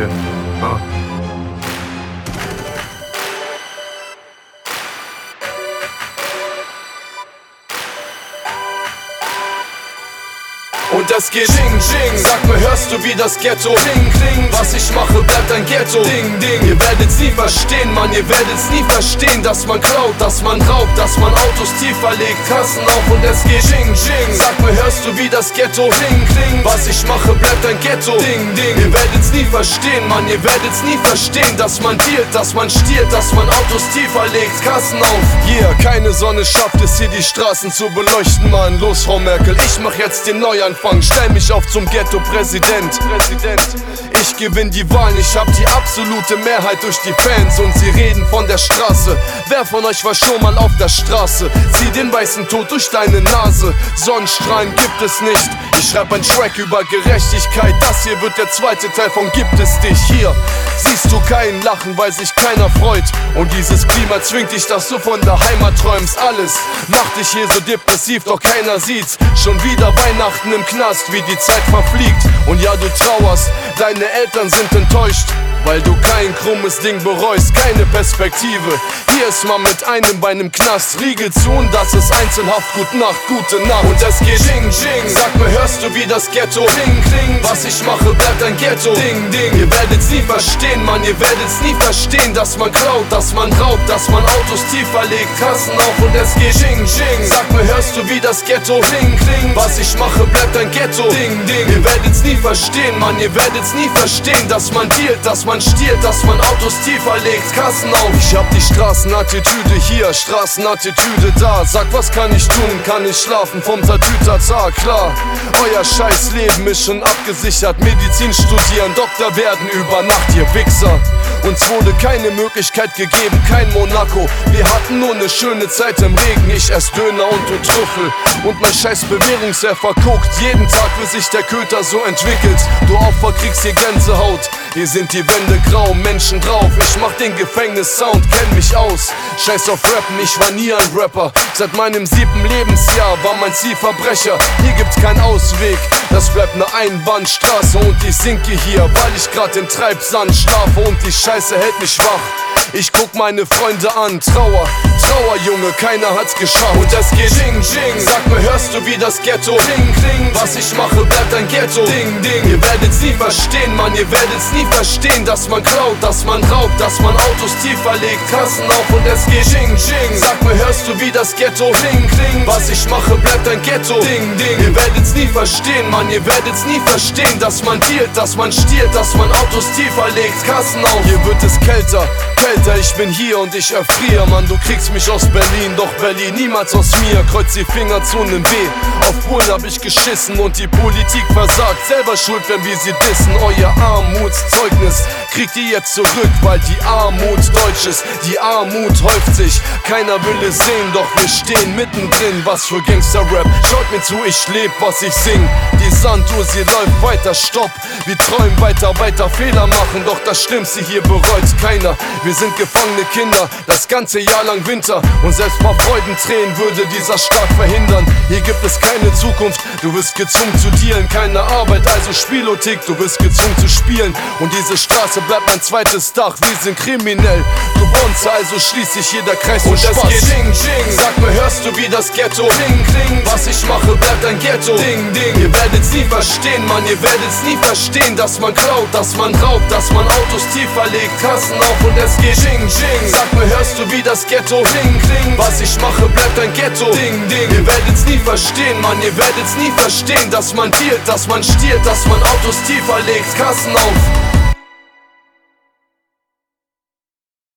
Shit. Und das geht Ding, Ding. Sag mir, hörst du wie das Ghetto Ding, Ding. Was ich mache, bleibt ein Ghetto Ding, Ding. Ihr werdet's nie verstehen, Mann, ihr werdet's nie verstehen, dass man klaut, dass man raubt, dass man Autos tiefer legt, Kassen auf und es geht Ding, Ding. Sag mir, hörst du wie das Ghetto Ding, Ding. Was ich mache, bleibt ein Ghetto Ding, Ding. Ihr werdet's nie verstehen, Mann, ihr werdet's nie verstehen, dass man dealt, dass man stiehlt, dass man Autos tiefer legt, Kassen auf. Yeah, keine Sonne schafft es hier die Straßen zu beleuchten, Mann. Los, Frau Merkel, ich mach jetzt den Neuanfang. Stell mich auf zum Ghetto-Präsident. Ich gewinn die Wahlen, ich hab die absolute Mehrheit durch die Fans und sie reden von der Straße. Wer von euch war schon mal auf der Straße? Zieh den weißen Tod durch deine Nase. Sonnenstrahlen gibt es nicht. Ich schreib ein Track über Gerechtigkeit. Das hier wird der zweite Teil von Gibt es dich. Hier siehst du keinen Lachen, weil sich keiner freut. Und dieses Klima zwingt dich, dass du von der Heimat träumst. Alles macht dich hier so depressiv, doch keiner sieht's. Schon wieder Weihnachten im Knast, wie die Zeit verfliegt. Und ja, du trauerst, deine Eltern sind enttäuscht, weil du kein krummes Ding bereust, keine Perspektive. Hier ist man mit einem Bein im Knast, Riegel zu und das ist Einzelhaft. Gute Nacht, gute Nacht. Und es geht Ding, Ding. Sag mir, hörst du wie das Ghetto Ding, Ding. Was ich mache, bleibt ein Ghetto Ding, Ding. Ihr werdet's nie verstehen, Mann, ihr werdet's nie verstehen, dass man klaut, dass man raubt, dass man Autos tiefer legt, Kassen auf und es geht Ding, Ding. Sag mir, hörst du wie das Ghetto Ding, Ding. Was ich mache, bleibt ein Ghetto Ding, Ding. Ihr werdet's nie verstehen, Mann, ihr werdet's nie verstehen, dass man dealt, dass man stiehlt, dass man Autos tiefer legt, Kassen auf. Ich hab die Straßenattitüde hier, Straßenattitüde da. Sag, was kann ich tun? Kann ich schlafen vom Tatütata? Klar, euer scheiß Leben ist schon abgesichert. Medizin studieren, Doktor werden über Nacht, ihr Wichser. Uns wurde keine Möglichkeit gegeben, kein Monaco. Wir hatten nur eine schöne Zeit im Regen. Ich ess Döner und du Trüffel. Und mein scheiß Bewährungshelfer guckt jeden Tag, bis sich der Köter so entwickelt. Du Opfer kriegst hier Gänsehaut. Hier sind die Wände grau, Menschen drauf. Ich mach den Gefängnissound, kenn mich aus. Scheiß auf Rappen, ich war nie ein Rapper. Seit meinem 7. Lebensjahr war mein Ziel Verbrecher. Hier gibt's keinen Ausweg, das bleibt eine Einbahnstraße. Und ich sinke hier, weil ich grad im Treibsand schlafe. Und die Scheiße hält mich wach. Ich guck meine Freunde an, Trauer, Junge, keiner hat's geschafft. Und es geht Ding, Ding. Sag mir, hörst du wie das Ghetto Ding, Ding. Was ich mache, bleibt ein Ghetto Ding, Ding. Ihr werdet's nie verstehen, Mann, ihr werdet's nie verstehen, dass man klaut, dass man raubt, dass man Autos tiefer legt, Kassen auf und es geht Ding, Ding. Sag mir, hörst du wie das Ghetto Ding, Ding. Was ich mache, bleibt ein Ghetto Ding, Ding. Ihr werdet's nie verstehen, Mann, ihr werdet's nie verstehen, dass man dealt, dass man stiehlt, dass man Autos tiefer legt, Kassen auf. Hier wird es kälter, ich bin hier und ich erfriere, Mann, du kriegst mich aus Berlin, doch Berlin niemals aus mir. Kreuz die Finger zu nem W, auf Polen hab ich geschissen und die Politik versagt. Selber schuld, wenn wir sie dissen, euer Armutszeugnis kriegt ihr jetzt zurück, weil die Armut deutsch ist, die Armut häuft sich. Keiner will es sehen, doch wir stehen mittendrin, was für Gangster-Rap. Schaut mir zu, ich leb, was ich sing. Die Sanduhr, sie läuft weiter, stopp. Wir träumen weiter, Fehler machen, doch das Schlimmste hier bereut keiner. Wir sind gefangene Kinder, das ganze Jahr lang Winter. Und selbst paar Freudentränen würde dieser Staat verhindern. Hier gibt es keine Zukunft, du wirst gezwungen zu dealen. Keine Arbeit, also Spielothek, du wirst gezwungen zu spielen. Und diese Straße bleibt mein zweites Dach, wir sind kriminell. Du wohnst, also schließt sich jeder Kreis und Spaß. Und es geht Ding, Ding. Sag mir, hörst du wie das Ghetto Ding, Ding. Was ich mache, bleibt ein Ghetto Ding, Ding. Ihr werdet's nie verstehen, Mann, ihr werdet's nie verstehen, dass man klaut, dass man raubt, dass man Autos tiefer legt, Kassen auf und es geht Ding, Ding. Sag mir, hörst du wie das Ghetto Ding, Ding. Was ich mache, bleibt ein Ghetto Ding, Ding. Ihr werdet's nie verstehen, Mann, ihr werdet's nie verstehen, dass man dealt, dass man stiehlt, dass man Autos tiefer legt, Kassen auf.